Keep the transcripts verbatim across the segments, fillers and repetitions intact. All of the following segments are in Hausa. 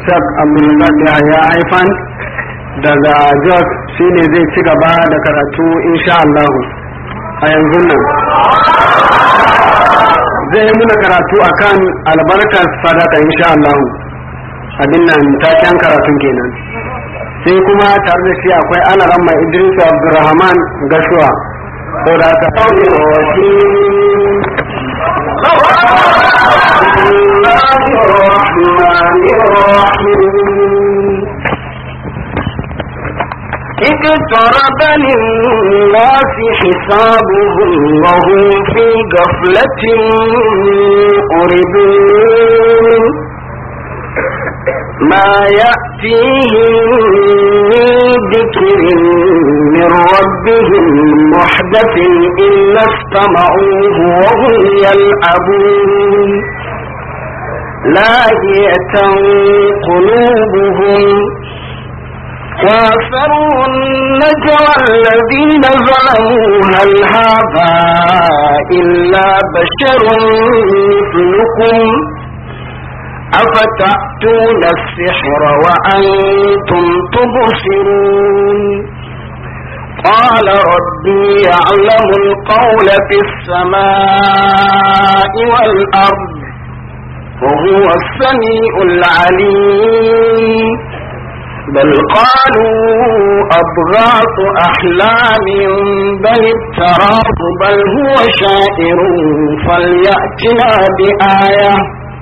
Shak Abdulrazak Yahaya Haifan daga Jos shine zai ci gaba da karatu insha Allah a yanzu nan. Zai muna karatu akan albarkar sadaka insha Allah. Abin nan taken karatun kenan. Sai kuma tare da shi akwai alaran mai Idris Abdulrahman Gashuwa. Saboda ta اقترب للناس حسابهم وهم في غفلة معرضون ما يأتيهم من ذكر من ربهم محدث إلا استمعوه وهم يلعبون لاهية قلوبهم وأسروا النجوى الذين ظلموا هل هذا إلا بشر مثلكم أفتأتون السحر وأنتم تبصرون قال ربي يعلم القول في السماء والأرض وهو السميع العليم بل قالوا أضغاث أحلام بل افتراه بل هو شاعر فليأتنا بآية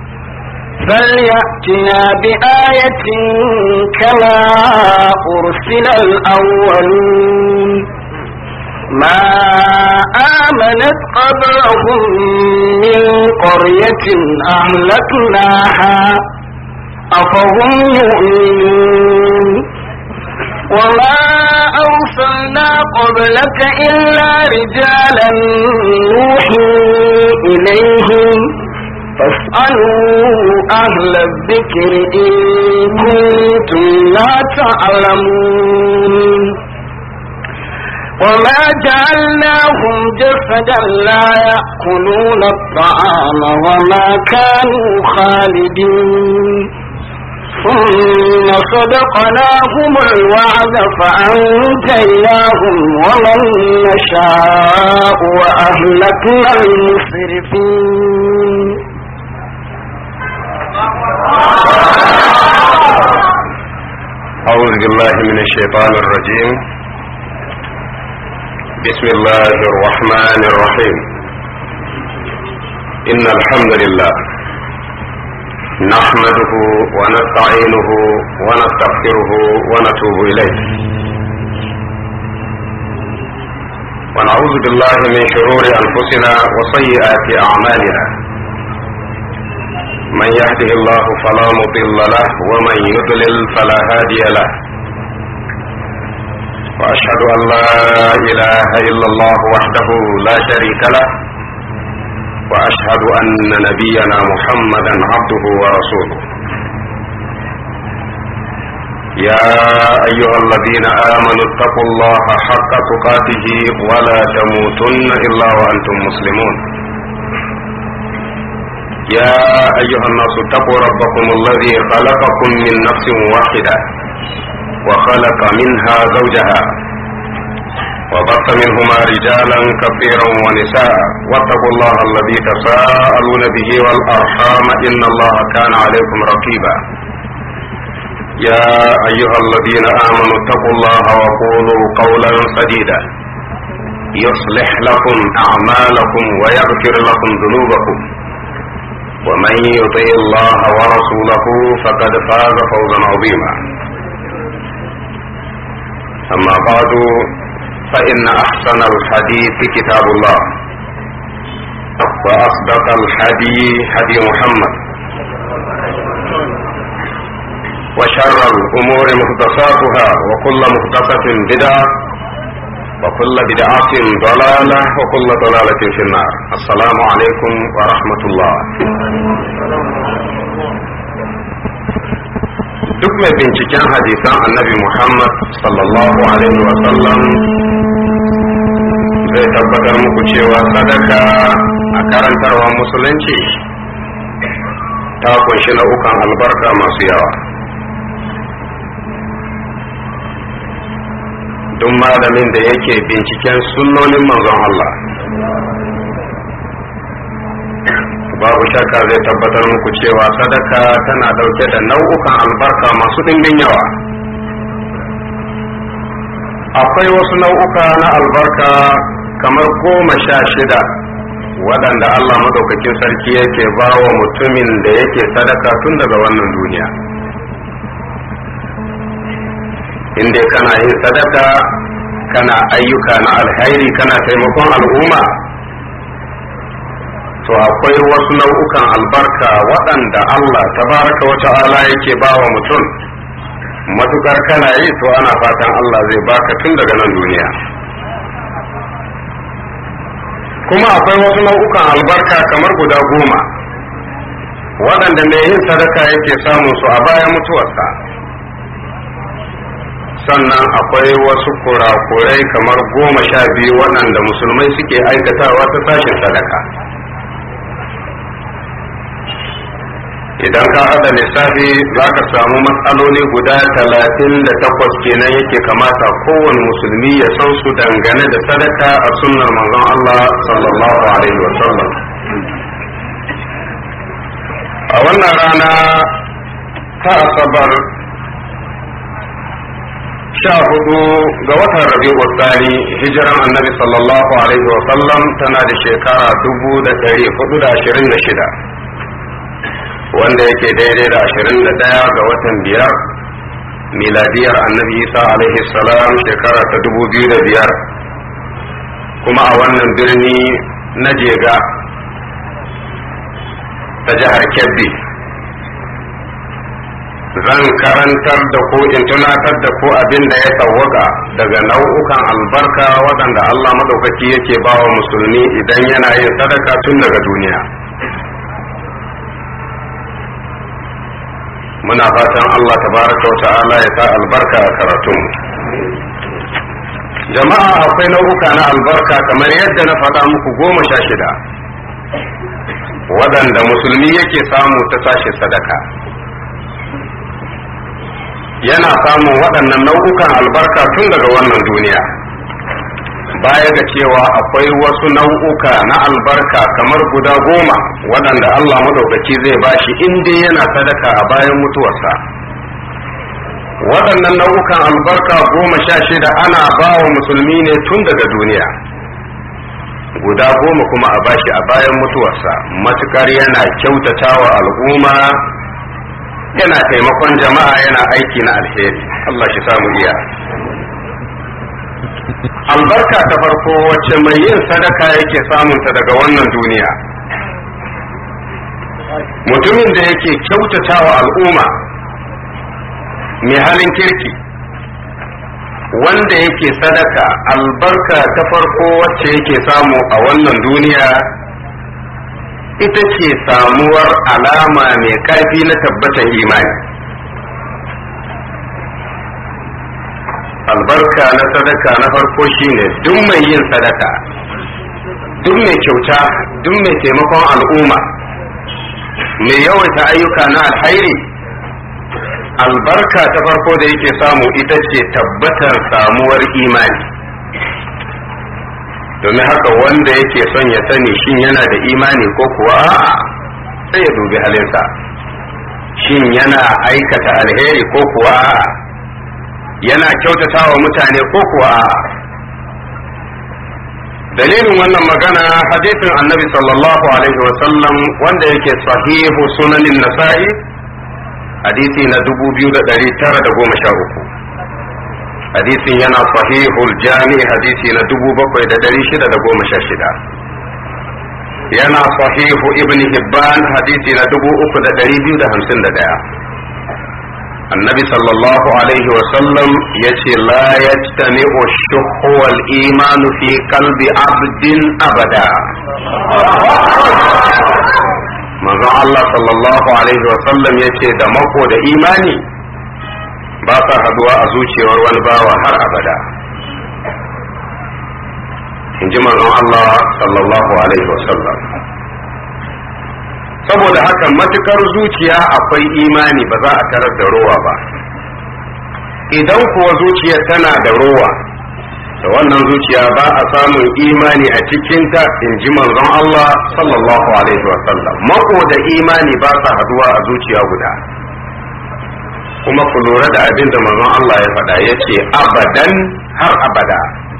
فليأتنا بآية كما أرسل الأولون ما آمنت قبلهم من قرية أهلكناها أفهم يؤمنون وما أرسلنا قبلك إلا رجالا نوحي إليهم فاسألوا أهل الذكر إن كنتم لا تعلمون وما جعلناهم جسدا لا يأكلون الطعام وما كانوا خالدين ثم صدقناهم الوعد فأنجيناهم ومن نشاء وأهلكنا المسرفين أعوذ بالله من الشيطان الرجيم بسم الله الرحمن الرحيم إن الحمد لله نحمده ونستعينه ونستغفره ونتوب إليه ونعوذ بالله من شرور أنفسنا وسيئات أعمالنا من يهده الله فلا مضل له ومن يضلل فلا هادي له وأشهد أن لا إله إلا الله وحده لا شريك له وأشهد أن نبينا محمدا عبده ورسوله يا أيها الذين آمنوا اتقوا الله حق تقاته ولا تموتن إلا وأنتم مسلمون يا أيها الناس اتقوا ربكم الذي خلقكم من نفس واحدة وخلق منها زوجها وبث منهما رجالا كثيرا ونساء واتقوا الله الذي تساءلون به والأرحام إن الله كان عليكم رقيبا يا أيها الذين آمنوا اتقوا الله وقولوا قولا سديدا يصلح لكم أعمالكم ويغفر لكم ذنوبكم ومن يطع الله ورسوله فقد فاز فوزا عظيما أما بعد فإن أحسن الحديث كتاب الله وأصدق الحدي حدي محمد وشر الأمور محدثاتها وكل محدثة بدعة وكل بدعة ضلالة وكل ضلالة في النار السلام عليكم ورحمة الله duk mai binciken hadisan annabi Muhammad sallallahu alaihi wa sallam zai tabbatar muku cewa sadaka a karantarwa musulunci ta kunshi nau'ukan albarka masu yawa duk malamin da yake binciken sunnonin manzon Allah babu shakka zai tabbatar muku cewa sadaka tana dauke da nau'ukan albarka masu ɗimbin yawa. Akwai wasu nau'uka na albarka kamar goma sha shida waɗanda Allah madaukakin sarki yake ba wa mutumin da yake sadaka tun daga wannan duniya. Inda kana yin sadaka, kana ayyuka na alhairi, kana taimakon al'umma, to akwai wasu nau'ukan albarka waɗanda Allah tabaraka wa ta'ala yake ba wa mutum. Matukar kana yi to ana fatan Allah zai baka tun daga nan duniya. Kuma akwai wasu nau'ukan albarka kamar guda goma waɗanda mai yin sadaka yake samun su a bayan mutuwarsa. Sannan akwai wasu kurakurai kamar goma sha biyu waɗanda musulmai suke aikatawa ta sashin sadaka. Idan ka haɗa lissafi za ka samu matsaloli guda talatin da takwas kenan yake kamata kowane musulmi ya san su dangane da sadaka a sunnar manzon Allah sallallahu alaihi wa sallam. A wannan rana ta asabar sha hudu ga watan Rabi'u Thani hijiran annabi sallallahu alaihi wa sallam tana da shekara dubu da ɗari hudu da ashirin da shida. Wanda yake daidai da ashirin da ɗaya ga watan biyar miladiyar annabi isa alaihi salam shekara ta dubu biyu da biyar, kuma a wannan birni na jega ta jihar Kebbi zan karantar da ku in tunatar da ku abin da ya tsawwaka daga nau'ukan albarka waɗanda Allah madaukaki yake ba wa musulmi idan yana yin sadaka tun daga duniya. Muna fatan Allah tabaraka wa ta'ala ya sa albarka a karatun. Jama'a, akwai nau'uka na albarka kamar yadda na faɗa muku goma sha shida waɗanda musulmi yake samu ta sashe sadaka. Yana samun waɗannan nau'ukan albarka tun daga wannan duniya. Baya ga cewa akwai wasu nau'uka na albarka kamar guda goma waɗanda Allah madaukaki zai bashi in dai yana sadaka a bayan mutuwarsa. Waɗannan nau'ukan albarka goma sha shida ana ba wa musulmi ne tun daga duniya, guda goma kuma a bashi a bayan mutuwarsa, matukar yana kyautatawa al'umma, yana taimakon jama'a, yana aiki na alheri. Allah shi samu iya. Albarka ta farko wacce mai yin sadaka yake samunta daga wannan duniya, mutumin da yake kyautatawa al'umma, mai halin kirki, wanda yake sadaka, albarka ta farko wacce yake samu a wannan duniya ita ce samuwar alama mai ƙarfi na tabbatan imani. Albarka na sadaka na farko shine duk mai yin sadaka, duk mai kyauta, duk mai taimakon al'umma, mai yawaita ayyuka na alhairi, albarka ta farko da yake samu ita ce tabbatar samuwar imani. Domin haka wanda yake son ya sani shin yana da imani ko kuwa a'a, sai ya dubi halinsa, shin yana aikata alheri ko kuwa a'a, yana kyautata wa mutane ko kuwa a'a. Dalilin wannan magana hadisin annabi sallallahu alaihi wasallam wanda yake sahihu sunanin nasa'i, hadisi na dubu biyu da ɗari tara da goma sha uku. Hadisin yana sahihul jami hadisi na dubu bakwai da ɗari shida da goma sha shida. Yana sahihu ibn hibban hadisi na dubu uku da ɗari biyu da hamsin da ɗaya. Annabi sallallahu alaihi wasallam ya ce la yajtami'u shuhu wal imanu fi qalbi abdin abada. Manzon Allah sallallahu alaihi wasallam ya ce da mako da imani ba sa haduwa a zuciyar wani bawa har abada. In ji manzon Allah sallallahu alaihi wasallam. Saboda haka matukar zuciya akwai imani ba za a tarar da rowa ba. Idan kuwa zuciya tana da rowa da wannan zuciya ba a samun imani a cikinta in ji manzon Allah sallallahu alaihi wa sallam. Mako da imani ba sa haduwa a zuciya guda. Kuma ku lura da abin da manzon Allah ya faɗa, ya ce abadan har abada.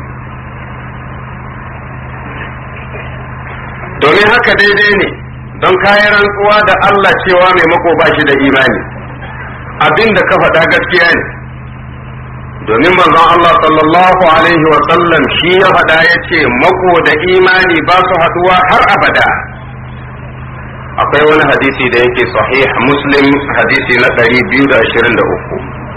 Domin haka daidai ne don kayan rantsuwa da Allah cewa mai mako ba shi da imani, abin da ka faɗa gaskiya ne. Domin manzon Allah sallallahu alaihi wa sallam shi ya faɗa ya ce mako da imani ba su haɗuwa har abada. Akwai wani hadisi da yake sahih Muslim, hadisi na ɗari biyu da ashirin da uku.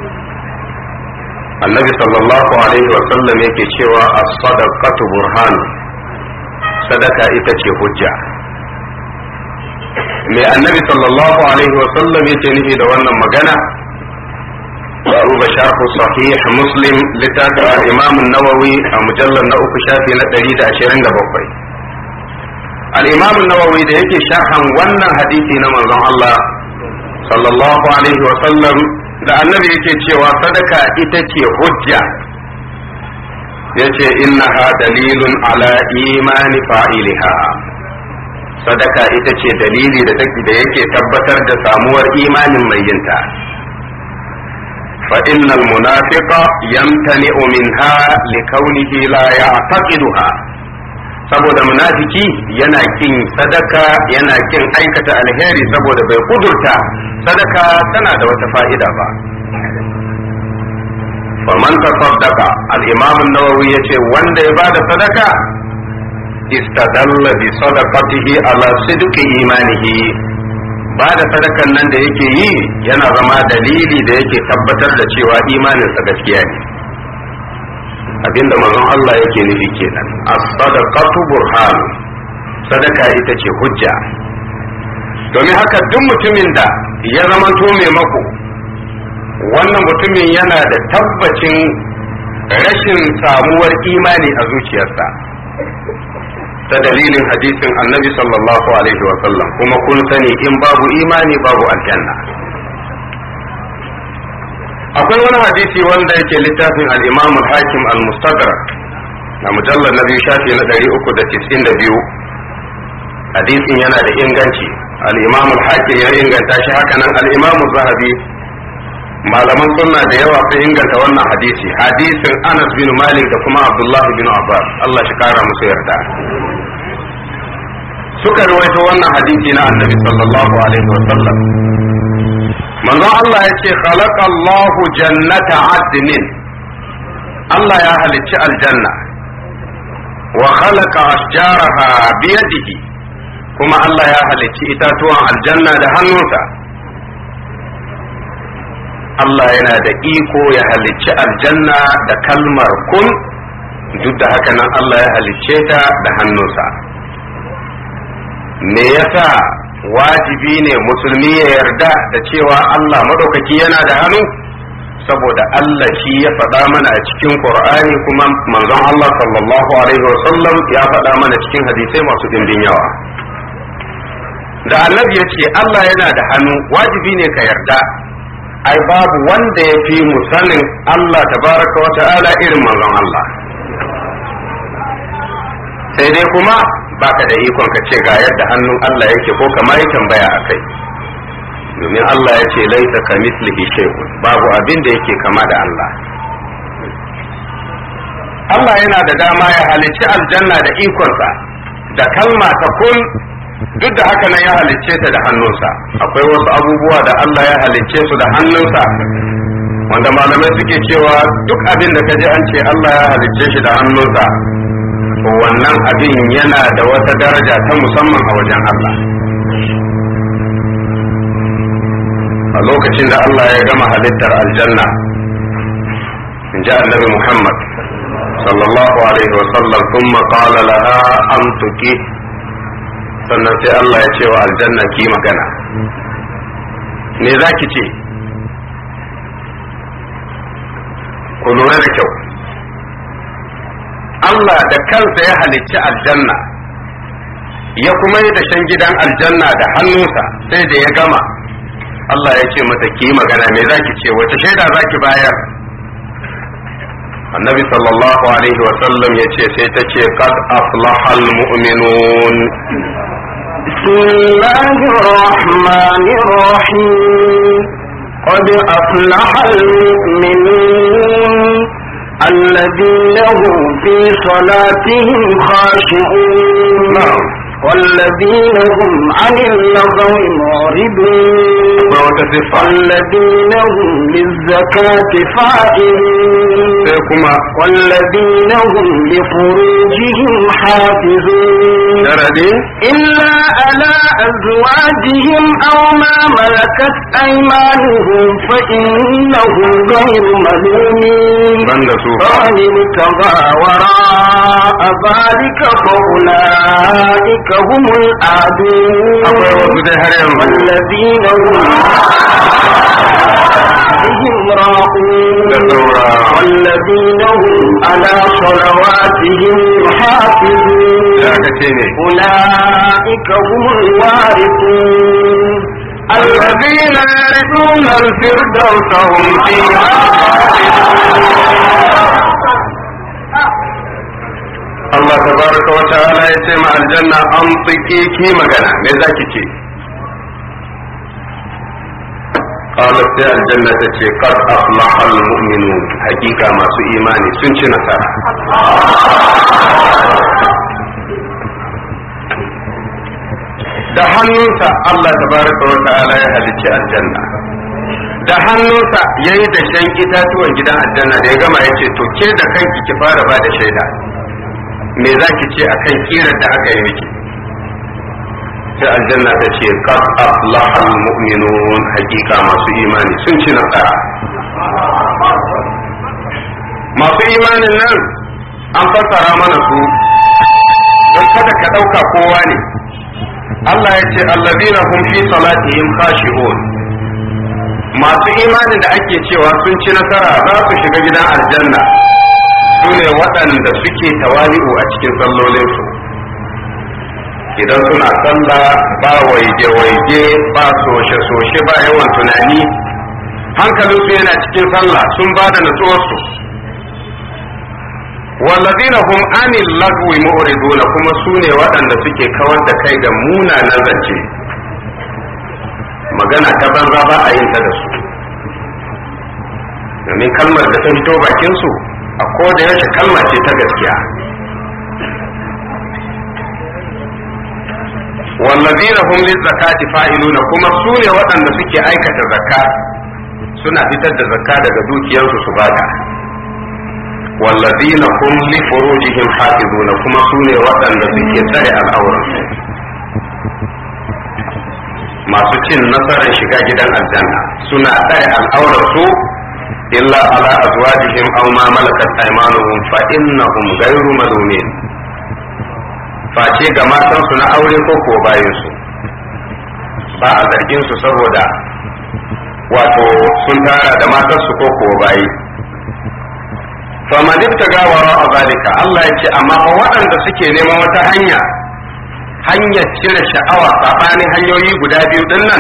Annabi sallallahu alaihi wa sallam yake cewa as-sadaqatu burhan, sadaka ita ce hujja. Me annabi sallallahu alaihi wa sallam yake nufi da wannan magana? duba sharh sahih Muslim littafin al-Imam an-Nawawi a mujallal na uku shafi na ɗari da ashirin da bakwai. al-Imam an-Nawawi da yake sharhan wannan hadisi na manzon Allah sallallahu alaihi wa sallam da annabi yake cewa sadaka ita ce hujja, yace innaha dalilun ala imani fa'iliha. Sadaka ita ce dalili da take da yake tabbatar da samuwar imanin mai yinta. fa innal munafiqa yamtani'u minha likaunihi la ya'taqiduha. Saboda munafiki yana kin sadaka, yana kin aikata alheri saboda bai kudurta sadaka tana da wata fa'ida ba. faman tasaddaqa, al-imam an-nawawi yace wanda ya bada sadaka istadalla bi sadaqatihi ala sidqi imanihi. Bada sadakan nan da yake yi yana zama dalili da yake tabbatar da cewa imaninsa gaskiya ne. Abinda manzon Allah yake nufi kenan, as-sadaqatu burhan, sadaka ita ce hujja. Domin haka duk mutumin da ya zama to mai mako, wannan mutumin yana da tabbacin rashin samuwar imani a zuciyarsa ta dalilin hadisin annabi sallallahu alaihi wa sallam. Kuma kun sani in babu imani babu aljanna. Akwai wani hadisi wanda yake littafin al-Imam al-Hakim al-Mustadrak a mujallar na biyu shafi na ɗari uku da tis'in da biyu. Hadisin yana da inganci, al-Imam al-Hakim ya inganta shi, haka nan al-Imam az-Zahabi, malaman sunna da yawa sun inganta wannan hadisi, hadisin Anas bin Malik da kuma Abdullah bin Abbas, Allah shi kara musu yarda. Suka rawaito wannan hadisi na Annabi sallallahu alaihi wa sallam. Manzon Allah ya ce khalaqa Allahu jannata adnin, Allah ya halicci aljanna, wa khalaqa ashjaraha biyadihi, kuma Allah ya halicci itatuwan aljanna da hannunsa. Allah yana da iko ya halicci aljanna da kalmar kun, duk da haka nan Allah ya halicce ta da hannunsa. Me yasa wajibi ne musulmi ya yarda da cewa Allah madaukaki yana da hannu? Saboda Allah shi ya faɗa mana a cikin Qur'ani, kuma manzon Allah sallallahu alaihi wasallam ya faɗa mana cikin hadisai masu ɗimbin yawa. Da annabi ya ce Allah yana da hannu, wajibi ne ka yarda. Ai babu wanda ya fi mu sanin Allah tabaraka wa ta'ala irin manzon Allah. Sai dai kuma baka da ikon ka ce ga yadda hannun Allah yake ko kama yi tambaya a kai. Domin Allah ya ce laisa ka mislihi shay'un, babu abin da yake kama da Allah. Allah yana da dama ya halicci aljanna da ikonsa, da kalma ta kun, duk da haka nan ya halicce ta da hannunsa. Akwai wasu abubuwa da Allah ya halicce su da hannunsa, wanda malamai suke cewa duk abin da kaji an ce Allah ya halicce shi da hannunsa, wannan abin yana da wata daraja ta musamman a wajen Allah. A lokacin da Allah ya gama halittar aljanna, in ji annabi Muhammad sallallahu alaihi wasallam, thumma qala laha amtuki, sannan sai Allah ya ce wa aljanna ki magana. Me za ki ce? Ku lura da kyau, Allah da kansa ya halicci aljanna, ya kuma yi dashen gidan aljanna da hannunsa. Sai da ya gama, Allah ya ce mata ki magana. Me za ki ce? Wace shaida za ki bayar? annabi sallallahu alaihi wa sallam yace sai ta ce qad aflahal mu'minun. bismillahir rahmanir rahim qad aflahal mu'minun alladhina hum fi salatihim khashi'un والذين هم عن اللغو معرضون والذين هم للزكاة فاعلون والذين هم لفروجهم حافظون إلا على أزواجهم أو ما ملكت أيمانهم فإنهم غير ملومين فمن ابتغى وراء ذلك فأولئك هم العادون والذين هم بهم راؤون والذين هم على صلواتهم يحافظون أولئك هم الوارثون الذين يرثون الفردوس هم فيها Allah tabaraka wa ta'ala ya ce ma aljanna an tsike ki magana me zaki ce qalat ya aljanna ta ce qad aflaha almu'minun hakika masu imani sun ci nasara da hannunsa Allah tabaraka wa ta'ala ya halicci aljanna da hannunsa yayi da shan itatuwan gidan aljanna da ya gama yace to ke da kanki ki fara ba da shaida me za ki ce a kan kirar da aka yi miki sai aljanna ta ce qad aflaha almu'minun hakika masu imani sun ci nasara masu imanin nan an fassara mana su don kada ka ɗauka kowa ne Allah ya ce allazina hum fi salatihim khashi'un masu imanin da ake cewa sun ci nasara za su shiga gidan aljanna su ne waɗanda suke tawali'u a cikin sallolinsu idan suna sallah ba waige-waige ba soshe-soshe ba yawan tunani hankalinsu yana cikin sallah sun ba da natsuwarsu wallazina hum anil lagwi mu'riduna kuma su ne waɗanda suke kawar da kai ga munanan zance magana ta banza ba a yin ta da su domin kalmar da ta fito bakin su a koda yaushe kalma ce ta gaskiya wallazina hum lizakati fa'iluna kuma su ne waɗanda suke aikata zakka suna fitar da zakka daga dukiyarsu su bada wallazina hum li furujihim hafizuna kuma su ne waɗanda suke tsare al'auransu masu cin nasarar shiga gidan aljanna suna tsare al'auransu illa ala azwajihim aw ma malakat aymanuhum fa innahum ghayru malumin face ga matan su na aure ko ko bayin su ba a zargin su saboda wato sun tara da matan su ko ko bayi fa man ibtaga wara zalika Allah yace amma fa waɗanda suke neman wata hanya hanyar cire sha'awa sabanin hanyoyi guda biyu din nan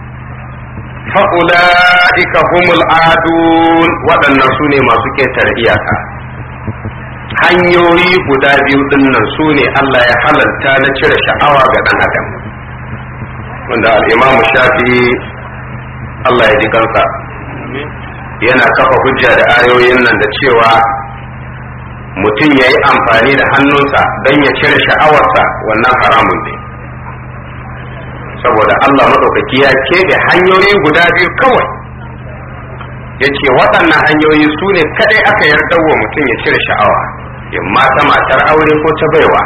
fa'ula'ika humul adun waɗannan su ne masu ƙetare iyaka hanyoyi guda biyu dinnan su ne Allah ya halalta na cire sha'awa ga ɗan adam wanda al'imamu shafi Allah ya ji kansa yana kafa hujja da ayoyin nan da cewa mutum ya yi amfani da hannunsa don ya cire sha'awarsa wannan haramun ne saboda Allah maɗaukaki ya keɓe hanyoyi guda biyu kawai ya ce waɗannan hanyoyi su ne kaɗai aka yarda wa mutum ya cire sha'awa yamma ta matar aure ko ta baiwa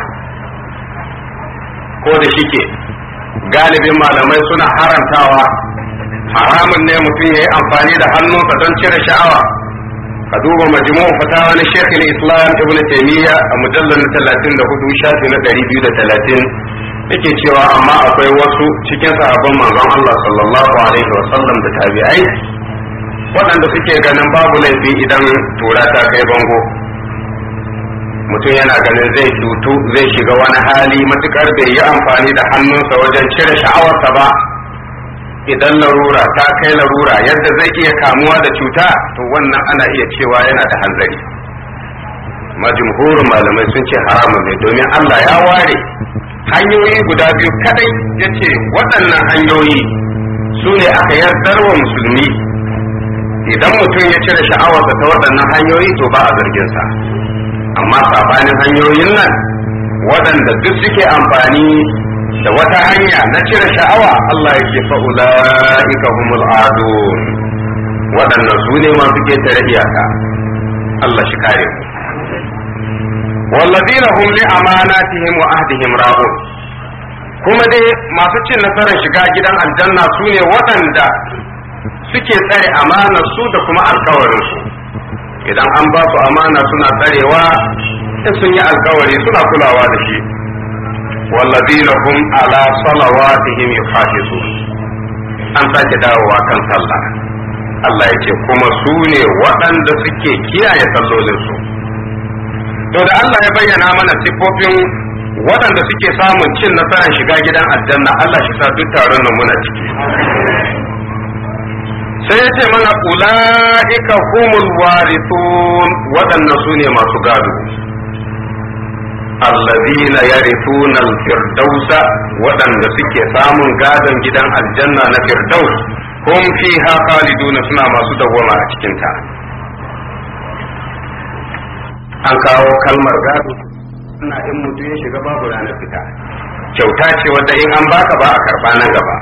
ko da shike galibin malamai suna harantawa haramun ne mutum ya yi amfani da hannunsa don cire sha'awa ka duba majmu'u fatawa na Sheikh al-Islam Ibn Taymiyyah a mujallar na talatin da hudu shafi na ɗari biyu da talatin yake cewa amma akwai wasu cikin sahabban manzon Allah sallallahu alaihi wa sallam da tabi'ai waɗanda suke ganin babu laifi idan tura ta kai bango mutum yana ganin zai cutu zai shiga wani hali matukar bai yi amfani da hannunsa wajen cire sha'awarsa ba idan larura ta kai larura yadda zai iya kamuwa da cuta to wannan ana iya cewa yana da hanzari ma jumhurin malamai sun ce haramun ne domin Allah ya ware hanyoyi guda biyu kadai ya ce waɗannan hanyoyi su ne aka yardar wa musulmi idan mutum ya cire sha'awarsa ta waɗannan hanyoyi to ba a zarginsa amma sabanin hanyoyin nan waɗanda duk suke amfani da wata hanya na cire sha'awa Allah ya ce fa'ula'ika humul adun waɗannan su ne masu ketare iyaka Allah shi kare mu wallazina hum li amanatihim wa ahdihim ra'un kuma dai masu cin nasarar shiga gidan aljanna su ne waɗanda suke tsare amanar su da kuma alkawarin su idan an ba su amana suna tsarewa in sun yi alkawari suna kulawa da shi wallazina hum ala salawatihim yuhafizun an sake dawowa kan sallah Allah ya ce kuma su ne waɗanda suke kiyaye sallolinsu to da Allah ya bayyana mana siffofin waɗanda suke samun cin nasarar shiga gidan aljanna Allah shi sa duk taron nan muna ciki sai ya ce mana ula'ika humul warithun waɗannan su ne masu gado allazina yarithuna al-firdausa waɗanda suke samun gadon gidan aljanna na firdaus hum fiha khaliduna suna masu dawwama a cikin ta an kawo kalmar gado ina in mutum ya shiga babu ranar fita kyauta ce wadda in an baka ba a karba nan gaba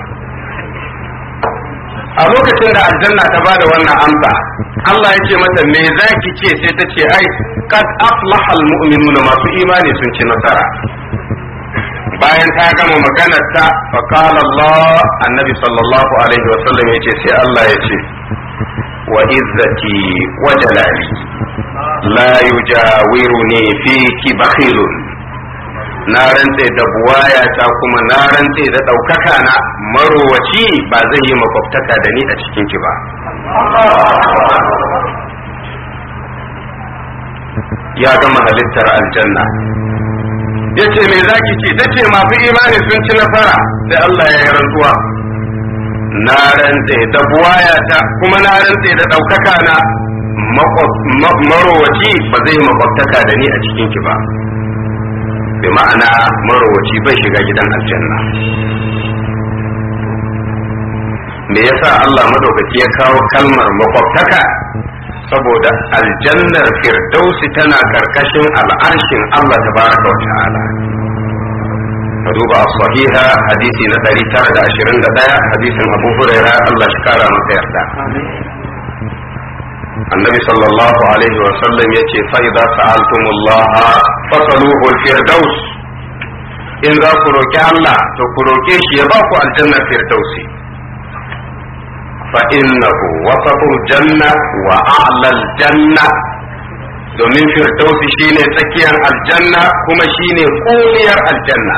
a lokacin da aljanna ta bada wannan amsa Allah ya ce mata me zaki ce sai ta ce ai kad aflaha almu'minuna masu imani sun ci nasara bayan ta gama maganar ta fa qala Allah annabi sallallahu alaihi wa sallam yace sai Allah ya ce wa izzati wa jalali la yujawiruni fiki bakhilun na rantse da buwaya ta kuma na rantse da ɗaukaka na marowaci ba zai yi makwabtaka da ni a cikin ki ba ya gama halittar aljanna ya ce me zaki ce ta ce masu imani sun ci nasara sai Allah ya yi rantsuwa na rantse da buwaya ta kuma na rantse da ɗaukaka na marowaci ba zai yi makwabtaka da ni a cikin ki ba bi ma'ana marowaci bai shiga gidan aljanna me yasa Allah madaukaki ya kawo kalmar makwabtaka saboda aljannar firdausi tana karkashin al'arshin Allah tabaraka wa ta'ala ka duba sahiha hadisi na ɗari tara da ashirin da ɗaya hadisin Abu Hurairah Allah shi kara masa yarda النبي صلى الله عليه وسلم يتي فإذا سألتم الله فصلوه الفردوس إن ذا كروكي الله تكروكيش يضاف الجنة الفردوسي فإنه وسط الجنة وأعلى الجنة domin firdausi shine tsakiyar aljanna kuma shine koliyar aljanna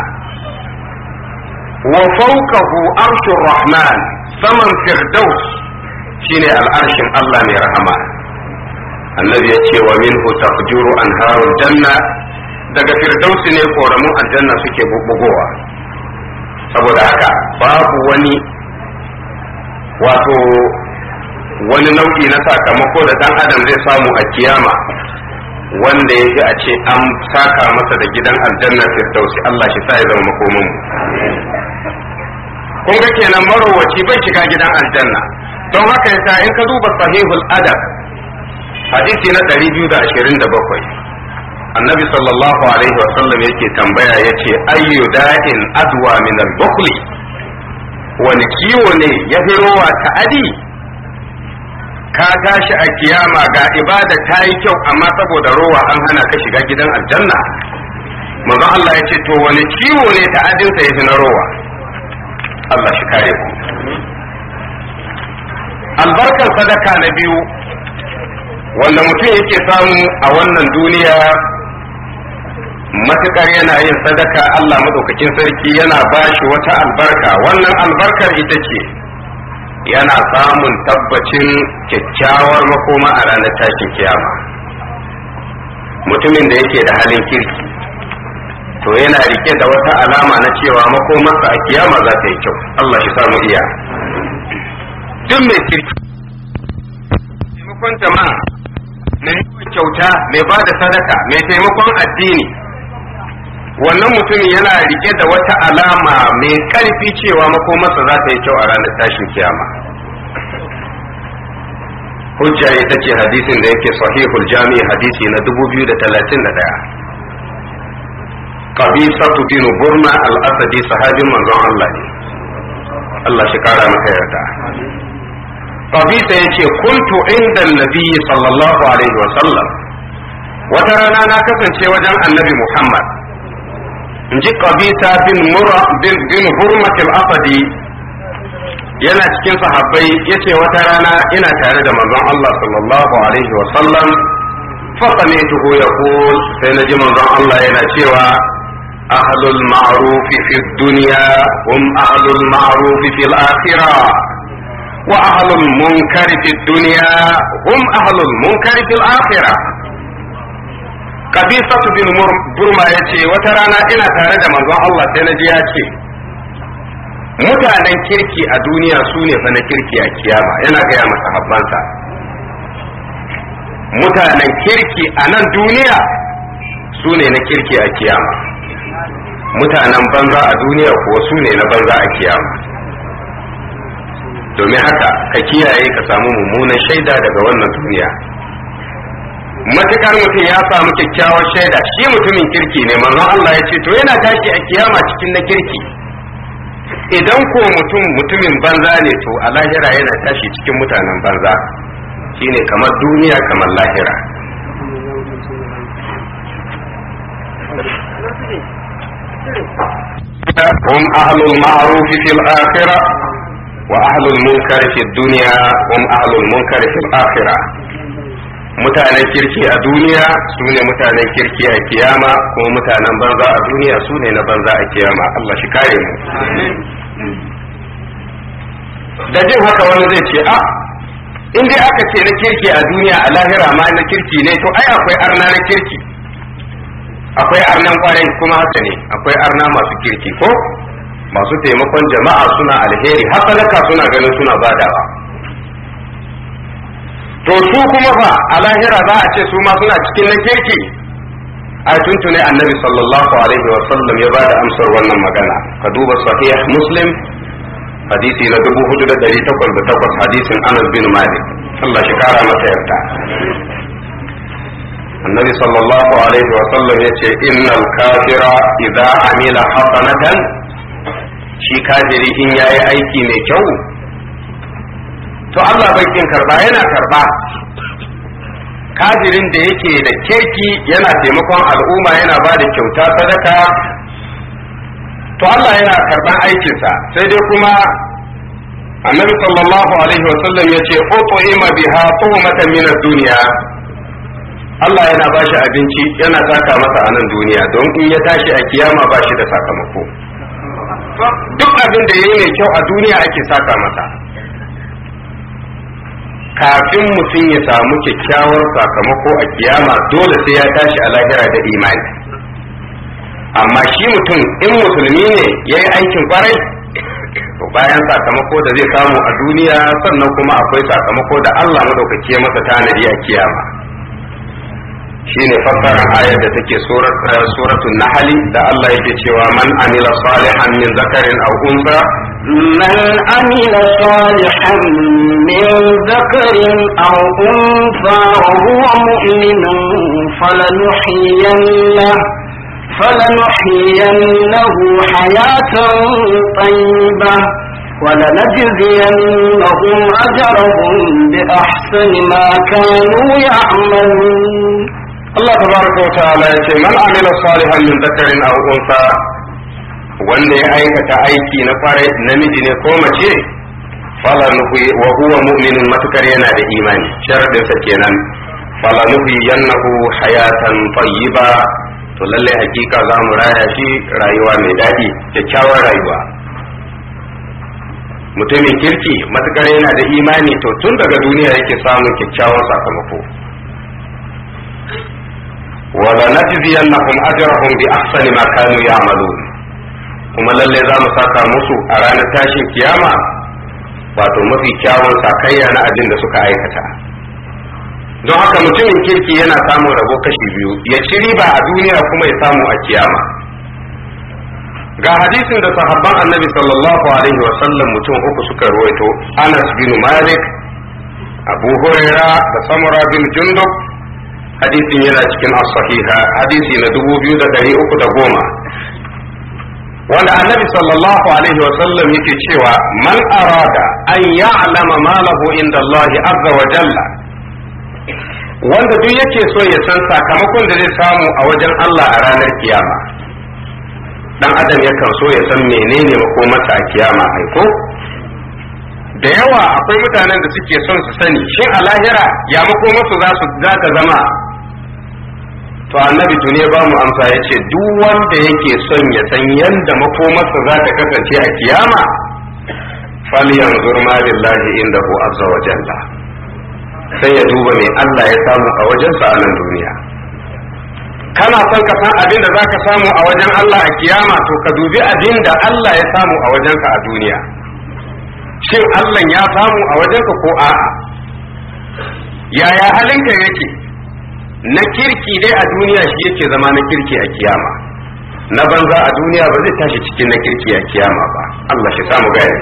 wa fawqahu arshur rahman saman firdaus shine al'arshin Allah mai rahama annabi ya ce wa minhu tafjuru anharul janna daga firdausi ne koramun aljanna suke bubbugowa saboda haka babu wani wato wani nau'i na sakamako da dan adam zai samu a kiyama wanda ya fi a ce an saka masa da gidan aljanna firdausi Allah shi sa ya zama makomin mu kun ga kenan marowaci bai shiga gidan aljanna don haka yasa in ka duba sahihul adab hadisi na ɗari biyu da ashirin da bakwai annabi sallallahu alaihi wa sallam yake tambaya yace ayyu da'in adwa min al-bukhli wani kiwo ne ya fi rowa ta'adi ka tashi a kiyama ga ibada ta yi kyau amma saboda rowa an hana ka shiga gidan aljanna manzon Allah ya ce to wani kiwo ne ta'adinsa ya fi na rowa Allah shi kare ku albarkar sadaka na biyu wanda mutum yake samu a wannan duniya matukar yana yin sadaka Allah madaukakin sarki yana bashi wata albarka wannan albarkar ita ce yana samun tabbacin kyakkyawar makoma a ranar tashin kiyama mutumin da yake da halin kirki to yana rike da wata alama na cewa makomarsa a kiyama za ta yi kyau Allah shi samu iya duk mai kirki taimakon jama'a na yawan kyauta mai ba da sadaka mai taimakon addini wannan mutumin yana rike da wata alama mai karfi cewa makomarsa za ta yi kyau a ranar tashin kiyama hujja ita ce hadisin da yake sahihul jami'i hadisi na dubu biyu da talatin da ɗaya qabisatu bin burma al-asadi sahabin manzon Allah ne Allah shi kara maka yarda qabisa yace kuntu inda annabi sallallahu alaihi wa sallam wata rana na kasance wajen annabi Muhammad inji qabisa bin murra bin bin burma al-asadi yana cikin sahabbai yace wata rana ina tare da manzon Allah sallallahu alaihi wa sallam fa sami'tuhu yaqul sai naji manzon Allah yana cewa ahlul ma'ruf fi dunya hum ahlul ma'ruf fi al-akhirah wa ahlul munkar fi dunya hum ahlul munkar fi al-akhirah kabisatu bin burma yace wata rana ina tare da manzon Allah sai naji ya ce mutanen kirki a duniya su ne fa na kirki a kiyama yana gaya masa habbansa mutanen kirki a nan duniya su ne na kirki a kiyama mutanen banza a duniya kuwa su ne na banza a kiyama domin haka ka kiyaye ka samu mummunan shaida daga wannan duniya matukar mutum ya samu kyakkyawar shaida shi mutumin kirki ne manzon Allah ya ce to yana tashi a kiyama cikin na kirki idan ko mutum mutumin banza ne to a lahira yana tashi cikin mutanen banza shine kamar duniya kamar lahira هم أهل المعروف في الآخرة وأهل المنكر في الدنيا هم أهل المنكر في الآخرة mutanen kirki a duniya su ne mutanen kirki a kiyama kuma mutanen banza a duniya su ne na banza a kiyama Allah shi kare mu da jin haka wani zai ce a in dai aka ce na kirki a duniya a lahira ma na kirki ne to ai akwai arna na kirki akwai arnan kwarai kuma haka ne akwai arna masu kirki ko masu taimakon jama'a suna alheri har sadaka suna ganin suna badawa to su kuma fa a lahira za a ce su ma suna cikin na kirki a tuntune annabi sallallahu alaihi wa sallam ya bada amsar wannan magana ka duba sahih muslim hadisi na dubu hudu da dari takwas da takwas hadisin anas bin malik Allah shi kara masa yarda annabi sallallahu alaihi wa sallam ya ce innal kafira idza amila hasanatan shi kafiri in yayi aiki mai kyau to Allah bai kin karba yana karba kafirin da yake da kirki yana taimakon al'umma yana ba da kyauta sadaka to Allah yana karban aikinsa sai dai kuma annabi sallallahu alaihi wasallam ya ce utu'ima biha tuhmatan min ad-dunya Allah yana ba shi abinci yana saka masa a nan duniya don in ya tashi a kiyama ba shi da sakamako duk abin da yayi mai kyau a duniya ake saka masa kafin mutum ya samu kyakkyawar sakamako a kiyama dole sai ya tashi a lahira da imani amma shi mutum in musulmi ne ya yi aikin kwarai to bayan sakamako da zai samu a duniya sannan kuma akwai sakamako da Allah madaukaki ya masa tanadi a kiyama shine fassarar ayar da take suratul nahl da Allah yake cewa man amila salihan min zakarin aw unsa من عمل صالحا من ذكر أو أنثى وهو مؤمن فلنحيينه فلنحيينه حياة طيبة ولنجزينهم أجرهم بأحسن ما كانوا يعملون الله تبارك وتعالى يقول من عمل صالحا من ذكر أو أنثى wanda ya aikata aiki na kwarai namiji ne ko mace falanuhu wa huwa mu'minun matukar yana da imani sharadin sa kenan falanuhu yannahu hayatan tayyiba to lalle hakika za mu raya shi rayuwa mai daɗi kyakkyawar rayuwa mutumin kirki matukar yana da imani to tun daga duniya yake samun kyakkyawan sakamako wala najziyannahum ajrahum bi ahsani ma kanu ya'malun kuma lalle za mu saka musu a ranar tashin kiyama wato mafi kyawun sakayya na abin da suka aikata don haka mutumin kirki yana samun rabo kashi biyu, ya ci riba a duniya kuma ya samu a kiyama. Ga hadisin da sahabban annabi sallallahu alaihi wa sallam mutum uku suka ruwaito, Anas bin Malik, Abu Huraira da Samura bin Jundub. Hadisin yana cikin as-sahiha, hadisi na dubu biyu da dari uku da goma, wanda annabi sallallahu alaihi wa sallam yake cewa man arada an ya'lama ma lahu inda Allah azza wa jalla, wanda duk yake so ya san sakamakon da zai samu a wajen Allah a ranar kiyama. Dan adam yakan so ya san menene makomarsa a kiyama, aiko da yawa akwai mutanen da suke son su sani shin a lahira ya makomarsu za su za ta zama. To annabi tuni ya ba mu amsa ya ce duk wanda yake son ya san yanda makomarsa za ta kasance a kiyama, falyanzur ma lillahi indahu azza wa jalla, sai ya duba me Allah ya samu a wajensa a nan duniya. Kana son ka san abin da zaka samu a wajen Allah a kiyama, to ka dubi abin da Allah ya samu a wajenka a duniya. Shin Allah ya samu a wajenka ko a'a? Yaya halinka yake? Na kirki dai a duniya shi yake zama na kirki a kiyama, na banza a duniya ba zai tashi cikin na kirki a kiyama ba. Allah shi samu gaya.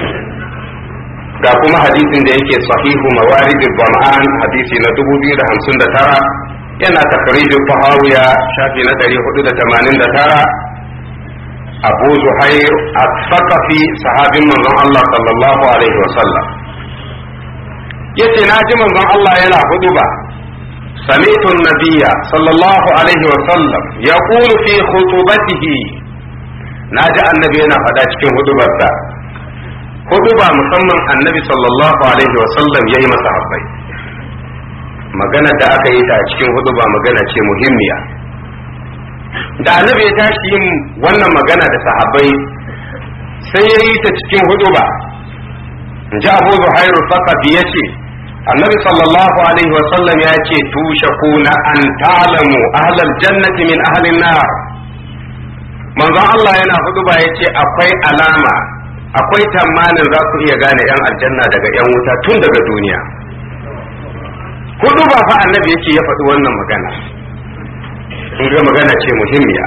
Ga kuma hadisin da yake sahihu mawarid al-Qur'an, hadisi na dubu biyu da hamsin da tara, yana takrij al-Tahawiya shafi na ɗari hudu da tamanin da tara. Abu Zuhair al-Thaqafi, sahabin manzon Allah sallallahu alaihi wa sallam, yace na ji manzon Allah yana huduba. سمعت النبي صلى الله عليه وسلم يقول في خطبته، ناجى النبي أنا فدا cikin hudubarsa. Huduba musamman annabi sallallahu alaihi wasallam yayi masahabbai. Magana da aka yi ta a cikin huduba magana ce muhimmiya. Da annabi ya tashi yin wannan magana da sahabbai sai ya yi ta cikin huduba. Inji Abu Zuhair Thaqafi yace annabi sallallahu alaihi wa sallam ya ce tushakuna an ta'lamu ahlal jannati min ahlin nar. Manzon Allah yana huduba yace akwai alama, akwai tamanin za ku iya gane yan aljanna daga yan wuta tun daga duniya. Huduba fa annabi yake ya faɗi wannan magana. In ga magana ce muhimmiya.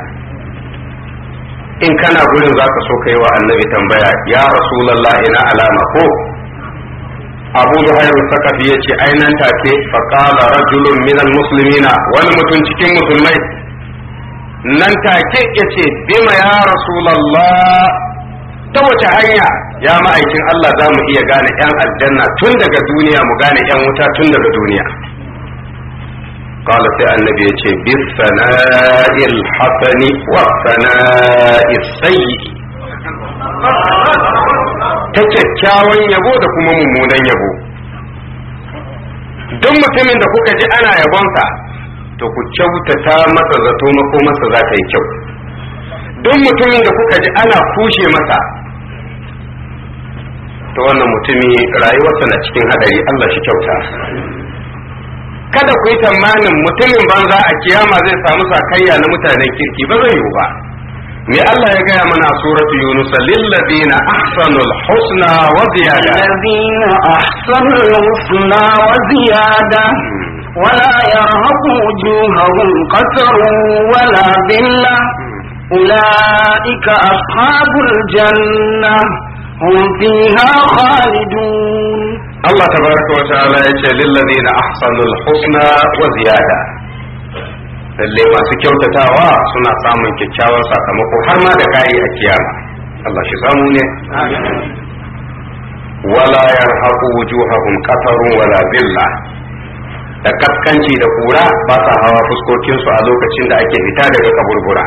In kana gurin zaka so kai wa annabi tambaya, ya rasulullah ina alama ko? Abu Zuhair Sakafi ya ce ainan take faƙala rajulun minal muslimina, wani mutum cikin musulmai nan take ya ce bima ya rasulallah, ta wace hanya ya ma'aikin Allah za mu iya gane ‘yan aljanna tun daga duniya mu gane ‘yan wuta tun daga duniya. Kala sai annabi ya ce bis sana'il hasani wa sana'is sayyi, ta kyakkyawan yabo da kuma mummunan yabo. Duk mutumin da kuka ji ana yabonsa, to ku kyautata masa zato mako masa za ta yi kyau. Duk mutumin da kuka ji ana kushe masa, to wannan mutumi rayuwarsa na cikin hadari. Allah shi kyauta. Kada ku yi tamanin mutumin banza a kiyama zai samu sakayya na mutanen kirki, ba zai yiwu ba. Me Allah ya gaya mana a suratu Yunus, lilladina ahsanul husna wa ziyada, الذين أحسنوا الحسنى وزيادة ولا يرهق وجوههم قتر ولا ذلة أولئك أصحاب الجنة هم فيها خالدون. Allah tabaraka wa ta'ala ya ce lilladina ahsanul husna wa ziyada, lalle masu kyautatawa suna samun kyakkyawan sakamako har ma da kari a kiyama. Allah shi samu ne. Wala yarhaqu wujuhahum qatarun wala dhilla, da kaskanci da kura ba sa hawa fuskokin su a lokacin da ake fita daga kaburbura.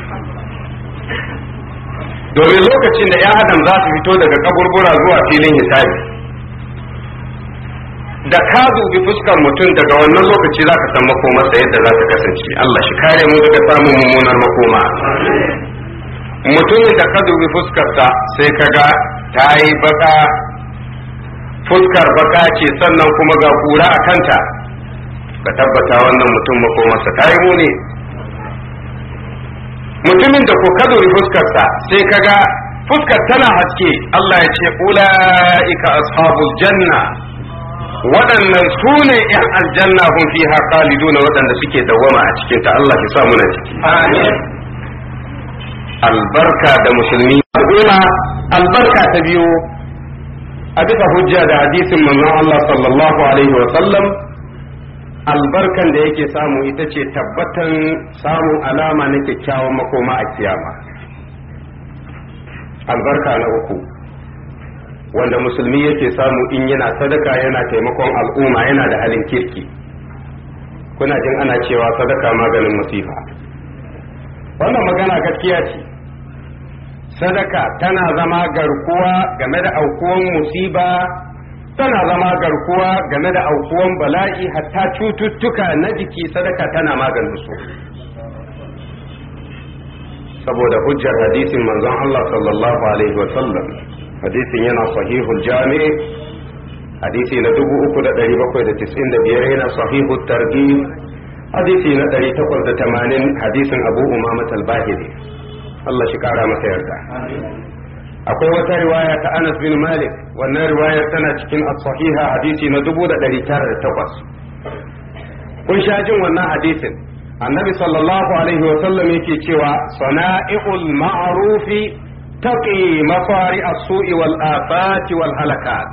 Domin lokacin da ‘yan adam za su fito daga kaburbura zuwa filin hisabi, da ka dubi fuskar mutum daga wannan lokaci za ka san makomarsa yadda za ta kasance. Allah shi kare mu daga samun mummunar makoma. Mutumin da ka dubi fuskarsa sai ka ga ta yi baka, fuskar baka ce sannan kuma ga kura a kanta, ka tabbata wannan mutum makomarsa ta yi muni. Mutumin da ko ka dubi fuskarsa sai ka ga fuskar tana haske, Allah ya ce ula'ika ashabul janna, waɗannan su ne ‘yan aljanna hun fiha khaliduna waɗanda suke dawwama a cikinta Allah ya sa muna ciki albarka da musulmi al'umma albarka ta biyu a bisa hujja da hadisin manzon Allah sallallahu alaihi wa sallam albarkan da yake samu ita ce tabbatan samun alama na kyakkyawan makoma a kiyama albarka na uku wanda musulmi yake samu in yana sadaka yana taimakon al'umma yana da halin kirki kuna jin ana cewa sadaka maganin musifa wannan magana gaskiya ce sadaka tana zama garkuwa game da aukuwan musiba tana zama garkuwa game da aukuwan bala'i hatta cututtuka na jiki sadaka tana maganin su saboda hujjar hadisin manzon Allah sallallahu alaihi wa sallam hadisin yana sahihul jami' hadisi na dubu uku da ɗari bakwai da tis'in da biyar yana sahihul targhib hadisi na ɗari takwas da tamanin hadisin Abu Umama al-Bahili Allah shi kara masa yarda akwai wata riwaya ta Anas bin Malik wannan riwayar tana cikin as-sahiha hadisi na dubu da ɗari tara da takwas kun sha jin wannan hadisin annabi sallallahu alaihi wa sallam yake cewa sana'i'ul ma'rufi taqi mafari as-su'i wal afati wal halakat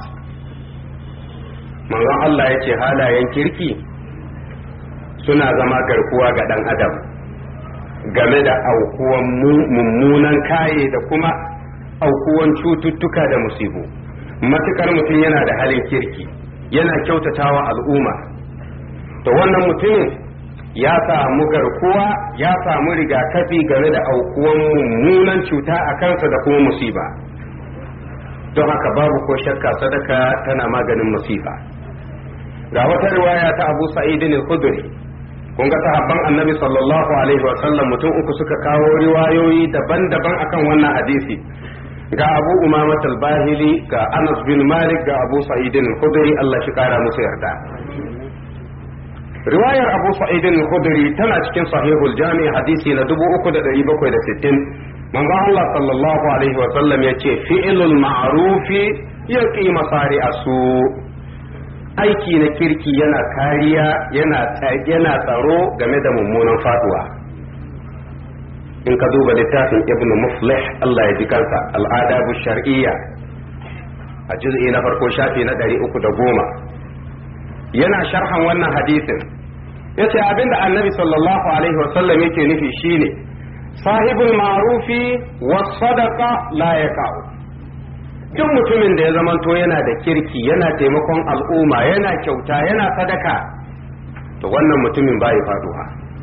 manzon Allah yace halayen kirki suna zama garkuwa ga dan adam game da aukuwan mummunan kaye da kuma aukuwan cututtuka da musibu matukar mutum yana da halin kirki yana kyautatawa al'umma to wannan mutumin ya samu garkuwa ya samu rigakafi game da aukuwan mummunan cuta a kansa da kuma musiba don haka babu ko shakka sadaka tana maganin musifa ga wata riwaya ta Abu Sa'id al-Khudri kun ga sahabban Annabi sallallahu alaihi wa sallam mutum uku suka kawo riwayoyi daban-daban akan wannan hadisi ga Abu Umama al-Bahili ga Anas bin Malik ga Abu Sa'id al-Khudri Allah shi kara musu yarda riwayar Abu Sa'id al-Khudri tana cikin sahihul Jami' hadisi na dubu uku da ɗari bakwai da sittin manzo Allah sallallahu alaihi wa sallam yace fi'lul ma'rufi yaqi masari asu aiki na kirki yana kariya yana yana tsaro game da mummunan faduwa in ka duba littafin Ibn Muflih Allah ya ji kansa al-adabu shar'iyya a juz'i na farko shafi na ɗari uku da goma yana sharhan wannan hadisin yace abinda annabi sallallahu alaihi wasallam yake nufi shine sahibul ma'rufi was sadaqa la yaqa'u duk mutumin da ya zamanto yana da kirki yana taimakon al'umma yana kyauta yana sadaka to wannan mutumin bai faduwa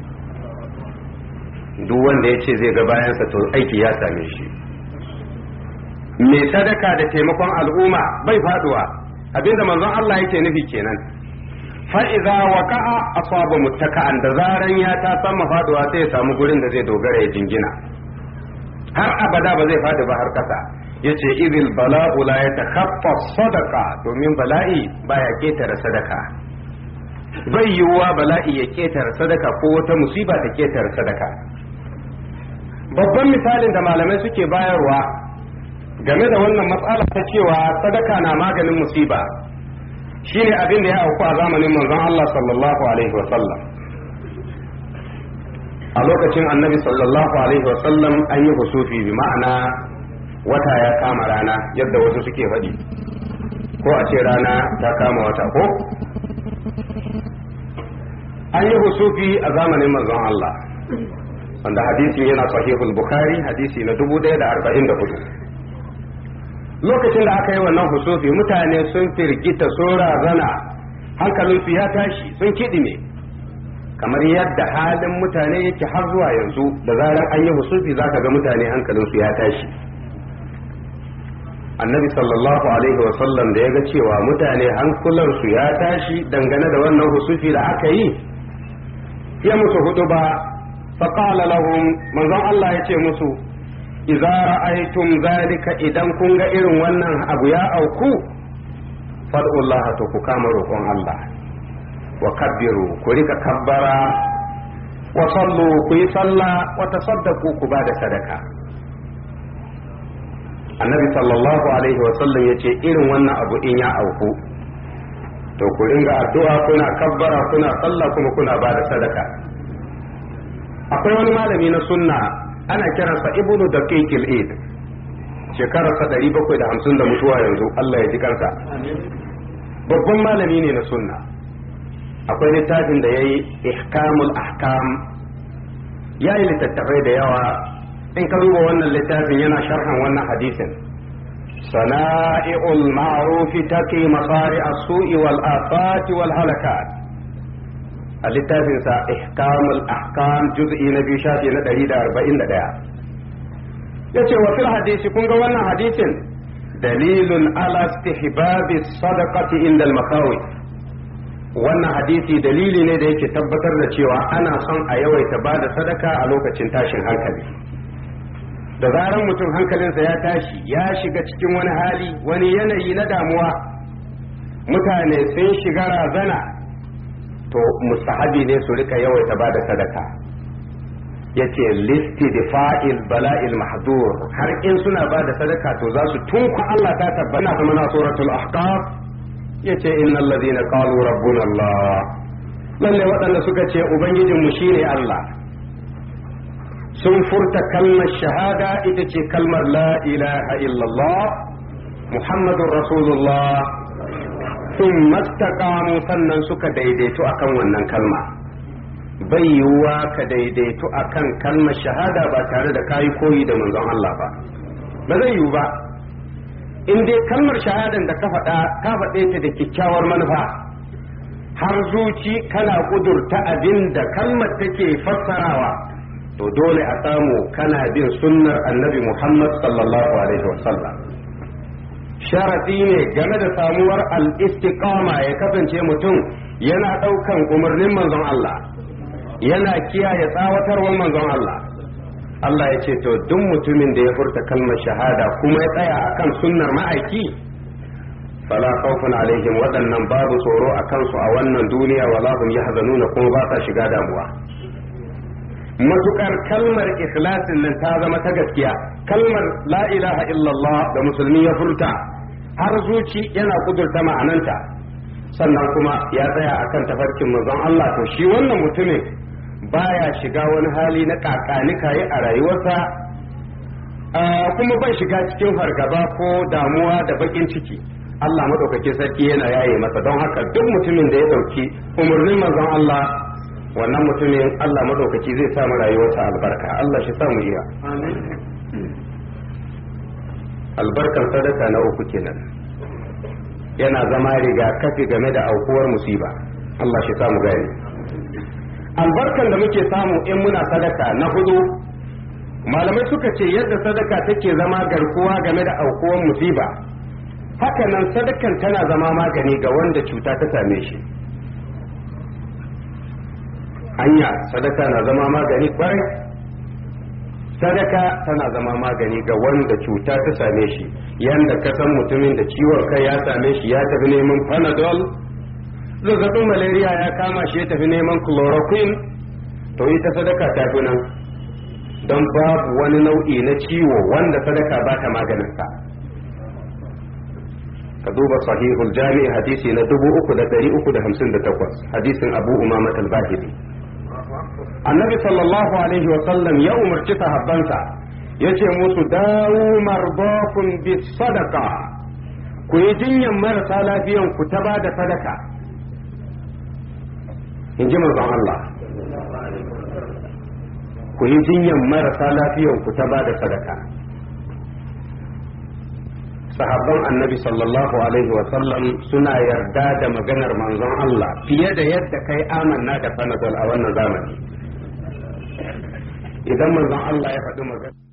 duk wanda yace zai ga bayansa to aiki ya same shi mai sadaka da taimakon al'umma bai faduwa abinda manzon Allah yake nufi kenan fa'iza waka'a asaba muttaka'an da zaran ya ta san mafaduwa sai ya samu gurin da zai dogara ya jingina har abada ba zai fadi ba har kasa yace idil bala'u la yatakhaffa sadaqa domin bala'i baya ketare sadaka bai yiwuwa bala'i ya ketare sadaka ko wata musiba ta ketare sadaka babban misalin da malamai suke bayarwa game da wannan matsala ta cewa sadaka na maganin musiba shine abin da ya auku a zamanin manzon Allah sallallahu alaihi wasallam a lokacin annabi sallallahu alaihi wasallam an yi husufi bi ma'ana wata ya kama rana yadda wasu suke faɗi ko a ce rana ta kama wata ko an yi husufi a zamanin manzon Allah wanda hadisin yana sahihul bukhari hadisi na dubu ɗaya da arba'in da hudu lokacin da aka yi wannan husufi mutane sun firgita sun razana hankalinsu ya tashi sun kiɗime kamar yadda halin mutane yake har zuwa yanzu da zarar an yi husufi za ka ga mutane hankalinsu ya tashi annabi sallallahu alaihi wasallam da ya ga cewa mutane hankulansu ya tashi dangane da wannan husufi da aka yi ya musu hudu ba faƙala lahum manzon Allah ya ce musu idza ra'aytum zalika idan kun ga irin wannan abu ya auku fad'ullaha to ku kama roƙon Allah wa kabbiru ku rika kabbara wa sallu ku yi sallah wa tasaddaqu ku bada sadaka annabi sallallahu alaihi wa sallam yace irin wannan abu in ya auku to ku ringa addu'a kuna kabbara kuna sallah kuma kuna ba da sadaka. Akwai wani malami na sunna ana kiransa ibnu daqiqil id, shekararsa ɗari bakwai da hamsin da mutuwa yanzu, Allah ya ji kansa. Babban malami ne na sunna. Akwai littafin da yayi ihkamul ahkam, yayi littattafai da yawa. In ka duba wannan littafin yana sharhan wannan hadisin, sana'i'ul ma'ruf taqi masari as-su'i wal afati wal halakat. A littafin sa ihkamul ahkam juz'i na biyu shafi na ɗari da arba'in da ɗaya. Yace wa fil hadisi, kun ga wannan hadisin dalilun ala istihbabi sadaqati inda al-makawif. Wannan hadisi dalili ne da yake tabbatar da cewa ana son a yawaita bada sadaka a lokacin tashin hankali. Da zaran mutum hankalinsa ya tashi ya shiga cikin wani hali, wani yanayi na damuwa, mutane sun shiga razana, to mustahabi ne su rika yawaita bada sadaka. Yace listi difa'il bala'il mahdur, har in suna bada sadaka to za su tunku Allah ta tabbata kuma na suratul ahqaf. Yace innal ladina qalu rabbuna Allah, lalle waɗanda suka ce ubangijinmu shine Allah, sun furta kalmar shahada ita ce kalmar la ilaha illallah muhammadun rasulullah, sun mastaqamu sannan suka daidaitu akan wannan kalma. Bai yiwuwa ka daidaitu akan kalmar shahada ba tare da kayi koyi da manzon Allah ba, ba zai yiwu ba. In dai kalmar shahadan da ka faɗa ka faɗe ta da kyakkyawar manufa, har zuci kana kudurta abin da kalmar take fassarawa, to dole a samu kana bin sunnar annabi Muhammad sallallahu alaihi wasallam. Sharadi ne game da samuwar al-istiqama ya kasance mutum yana ɗaukan umarnin manzon Allah, yana kiyaye tsawatarwar manzon Allah. Allah ya ce to duk mutumin da ya furta kalmar shahada kuma ya tsaya akan sunnar ma'aiki, fala khawfun alaihim, waɗannan babu tsoro a kansu a wannan duniya, wala hum yahzanuna, kuma ba sa shiga damuwa. Matukar kalmar ikhlasin nan ta zama ta gaskiya, kalmar la ilaha illallah da musulmi ya furta har zuci yana kudurta ma'ananta, sannan kuma ya tsaya akan tafarkin manzon Allah, to shi wannan mutumin baya shiga wani hali na kakanika yi a rayuwarsa, kuma bai shiga cikin fargaba ko damuwa da bakin ciki. Allah madaukake sarki yana yaye masa. Don haka duk mutumin da ya dauki umarnin manzon Allah, wannan mutumin Allah madaukaki zai sa mu rayuwarsa albarka. Allah shi sa mu iya. Amin. Albarkar sadaka na uku kenan, yana zama rigakafi game da aukuwar musiba. Allah shi sa mu gani. Albarkan da muke samu in muna sadaka na hudu, malamai suka ce yadda sadaka take zama garkuwa game da aukuwar musiba, haka nan sadakan tana zama magani ga wanda cuta ta same shi. Hanya sadaka na zama magani kwarai, sadaka tana zama magani ga wanda cuta ta same shi. Yanda ka san mutumin da ciwon kai ya same shi ya tafi neman panadol, zazzabin malaria ya kama shi ya tafi neman chloroquine, to ita sadaka ta fi nan, don babu wani nau'i na ciwo wanda sadaka ba ta maganinsa. Ka duba sahihul jami'i hadisi na dubu uku da ɗari uku da hamsin da takwas, hadisin Abu Umama al-Bahili. Annabi sallallahu alaihi wa sallam ya umarci sahabbansa, ya ce musu dawo marbakun bis sadaka, ku yi jinyan marasa lafiyan ku ta ba da sadaka. In ji manzon Allah, ku yi jinyan marasa lafiyan ku ta ba da sadaka. Sahabban annabi sallallahu alaihi wa sallam suna yarda da maganar manzon Allah fiye da yadda kai amanna da panadol a wannan zamani. Idan manzon Allah ya faɗi magana